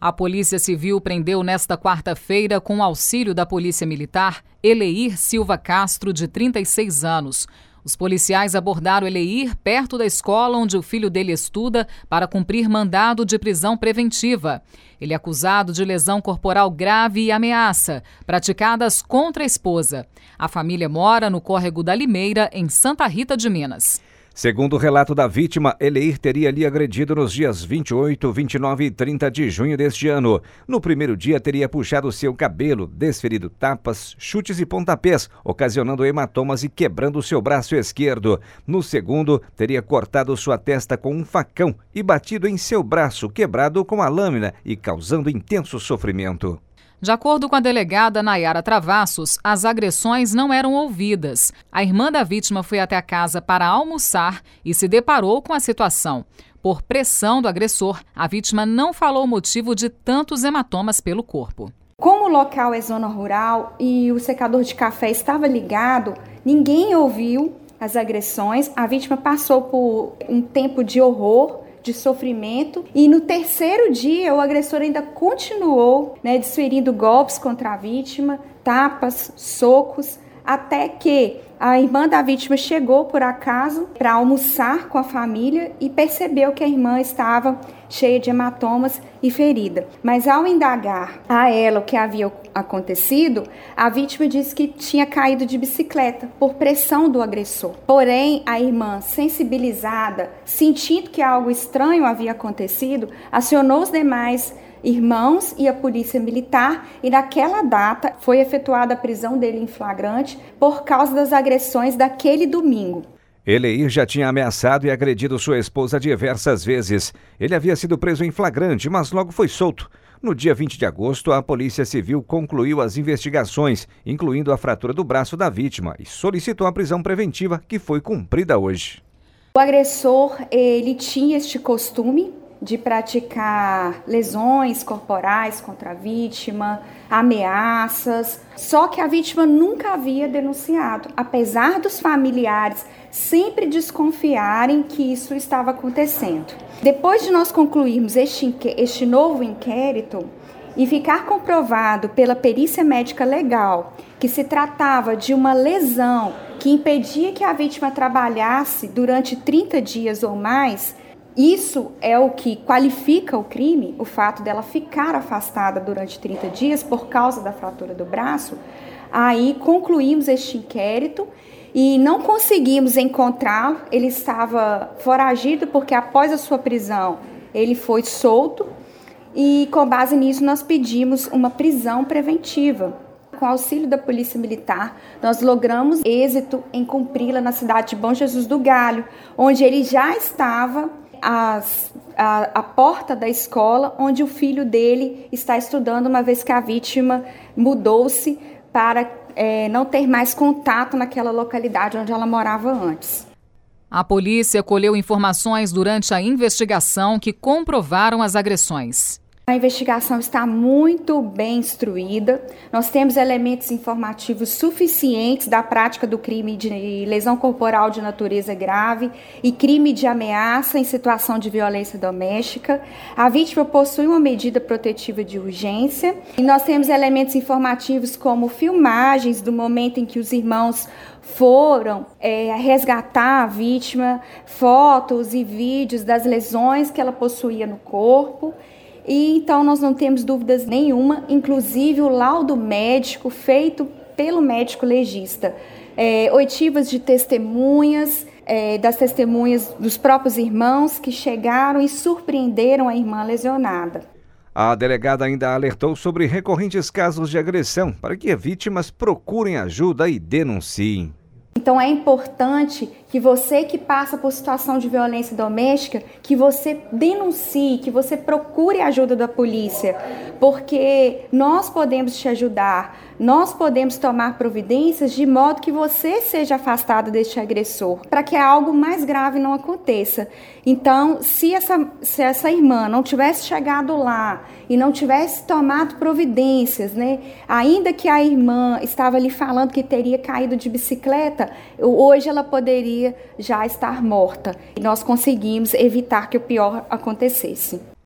A Polícia Civil prendeu nesta quarta-feira, com o auxílio da Polícia Militar, Eleir Silva Castro, de 36 anos. Os policiais abordaram Eleir perto da escola onde o filho dele estuda para cumprir mandado de prisão preventiva. Ele é acusado de lesão corporal grave e ameaça, praticadas contra a esposa. A família mora no Córrego da Limeira, em Santa Rita de Minas. Segundo o relato da vítima, Eleir teria lhe agredido nos dias 28, 29 e 30 de junho deste ano. No primeiro dia, teria puxado seu cabelo, desferido tapas, chutes e pontapés, ocasionando hematomas e quebrando seu braço esquerdo. No segundo, teria cortado sua testa com um facão e batido em seu braço, quebrado com a lâmina e causando intenso sofrimento. De acordo com a delegada Nayara Travassos, as agressões não eram ouvidas. A irmã da vítima foi até a casa para almoçar e se deparou com a situação. Por pressão do agressor, a vítima não falou o motivo de tantos hematomas pelo corpo. Como o local é zona rural e o secador de café estava ligado, ninguém ouviu as agressões. A vítima passou por um tempo de horror, de sofrimento, e no terceiro dia o agressor ainda continuou, desferindo golpes contra a vítima, tapas, socos, até que a irmã da vítima chegou por acaso para almoçar com a família e percebeu que a irmã estava cheia de hematomas e ferida. Mas ao indagar a ela o que havia acontecido, a vítima disse que tinha caído de bicicleta por pressão do agressor. Porém, a irmã, sensibilizada, sentindo que algo estranho havia acontecido, acionou os demais irmãos e a polícia militar, e naquela data foi efetuada a prisão dele em flagrante por causa das agressões daquele domingo. Eleir já tinha ameaçado e agredido sua esposa diversas vezes. Ele havia sido preso em flagrante, mas logo foi solto. No dia 20 de agosto, a Polícia Civil concluiu as investigações, incluindo a fratura do braço da vítima, e solicitou a prisão preventiva, que foi cumprida hoje. O agressor, ele tinha este costume de praticar lesões corporais contra a vítima, ameaças, só que a vítima nunca havia denunciado, apesar dos familiares sempre desconfiarem que isso estava acontecendo. Depois de nós concluirmos este novo inquérito e ficar comprovado pela perícia médica legal que se tratava de uma lesão que impedia que a vítima trabalhasse durante 30 dias ou mais, isso é o que qualifica o crime, o fato dela ficar afastada durante 30 dias por causa da fratura do braço. Aí concluímos este inquérito e não conseguimos encontrá-lo. Ele estava foragido porque após a sua prisão ele foi solto e com base nisso nós pedimos uma prisão preventiva. Com auxílio da Polícia Militar, nós logramos êxito em cumpri-la na cidade de Bom Jesus do Galho, onde ele já estava a porta da escola onde o filho dele está estudando, uma vez que a vítima mudou-se para não ter mais contato naquela localidade onde ela morava antes. A polícia colheu informações durante a investigação que comprovaram as agressões. A investigação está muito bem instruída. Nós temos elementos informativos suficientes da prática do crime de lesão corporal de natureza grave e crime de ameaça em situação de violência doméstica. A vítima possui uma medida protetiva de urgência. E nós temos elementos informativos como filmagens do momento em que os irmãos foram resgatar a vítima, fotos e vídeos das lesões que ela possuía no corpo. E então nós não temos dúvidas nenhuma, inclusive o laudo médico feito pelo médico legista. Oitivas de testemunhas, das testemunhas dos próprios irmãos que chegaram e surpreenderam a irmã lesionada. A delegada ainda alertou sobre recorrentes casos de agressão para que vítimas procurem ajuda e denunciem. Então é importante que você que passa por situação de violência doméstica, que você denuncie, que você procure a ajuda da polícia, porque nós podemos te ajudar, nós podemos tomar providências de modo que você seja afastado deste agressor, para que algo mais grave não aconteça. Então, se essa irmã não tivesse chegado lá e não tivesse tomado providências, ainda que a irmã estava ali falando que teria caído de bicicleta, hoje ela poderia já estar morta. E nós conseguimos evitar que o pior acontecesse.